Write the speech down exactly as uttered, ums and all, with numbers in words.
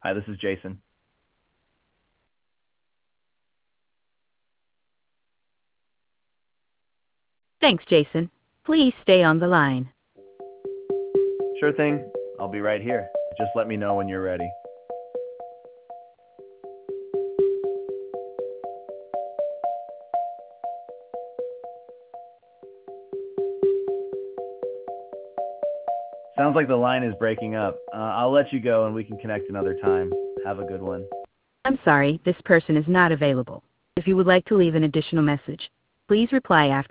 Hi, this is Jason. Thanks, Jason. Please stay on the line. Sure thing. I'll be right here. Just let me know when you're ready. Sounds like the line is breaking up. Uh, I'll let you go and we can connect another time. Have a good one. I'm sorry, this person is not available. If you would like to leave an additional message, please reply after